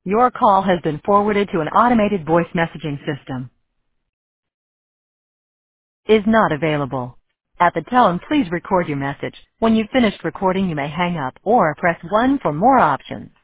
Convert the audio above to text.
Your call has been forwarded to an automated voice messaging system. Is not available. At the tone, please record your message. When you've finished recording, you may hang up or press 1 for more options.